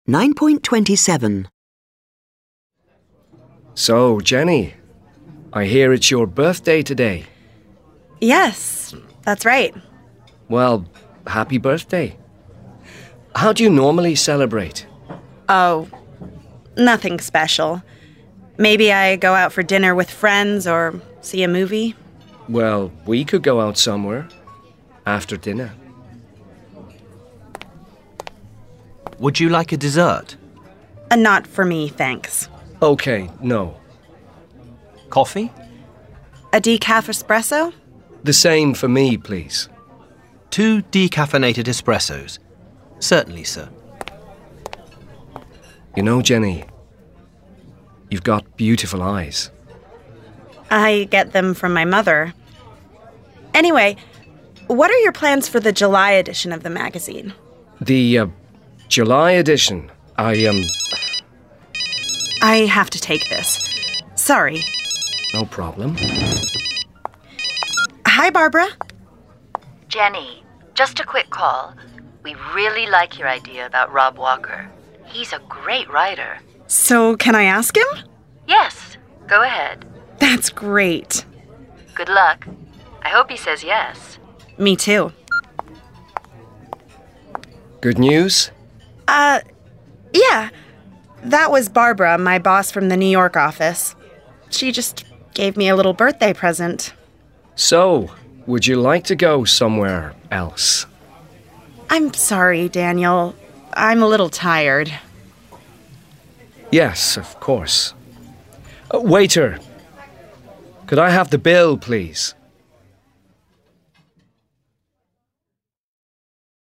9.27. So, Jenny, I hear it's your birthday today. Yes, that's right. Well, happy birthday. How do you normally celebrate? Oh, nothing special. Maybe I go out for dinner with friends or see a movie. Well, we could go out somewhere after dinner. Would you like a dessert? Not for me, thanks. Okay, no. Coffee? A decaf espresso? The same for me, please. 2 decaffeinated espressos. Certainly, sir. You know, Jenny, you've got beautiful eyes. I get them from my mother. Anyway, what are your plans for the July edition of the magazine? The July edition, I have to take this. Sorry. No problem. Hi, Barbara. Jenny, just a quick call. We really like your idea about Rob Walker. He's a great writer. So, can I ask him? Yes, go ahead. That's great. Good luck. I hope he says yes. Me too. Good news? Yeah. That was Barbara, my boss from the New York office. She just gave me a little birthday present. So, would you like to go somewhere else? I'm sorry, Daniel. I'm a little tired. Yes, of course. Waiter, could I have the bill, please?